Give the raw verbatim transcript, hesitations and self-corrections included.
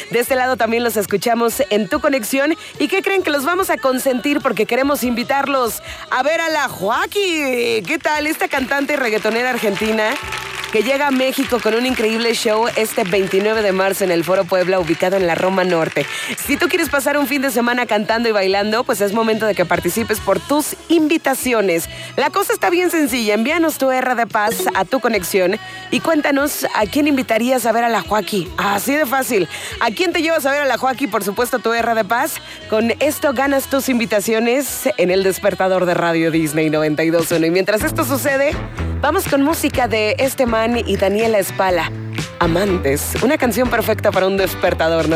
De este lado también los escuchamos en Tu Conexión. ¿Y qué creen? Que los vamos a consentir porque queremos invitarlos a ver a la Joaquí. ¿Qué tal? Esta cantante y reggaetonera argentina que llega a México con un increíble show este veintinueve de marzo en el Foro Puebla, ubicado en la Roma Norte. Si tú quieres pasar un fin de semana cantando y bailando, pues es momento de que participes por tus invitaciones. La cosa está bien sencilla. Envíanos tu R de Paz a Tu Conexión y cuéntanos a quién invitarías a ver a la Joaquí. Así de fácil. ¿A quién te llevas a ver a la Joaquí? Por supuesto, tu R de Paz. Con esto ganas tus invitaciones en el despertador de Radio Disney noventa y dos punto uno. Y mientras esto sucede, vamos con música de este man y Daniela Espala. Amantes, una canción perfecta para un despertador, ¿no?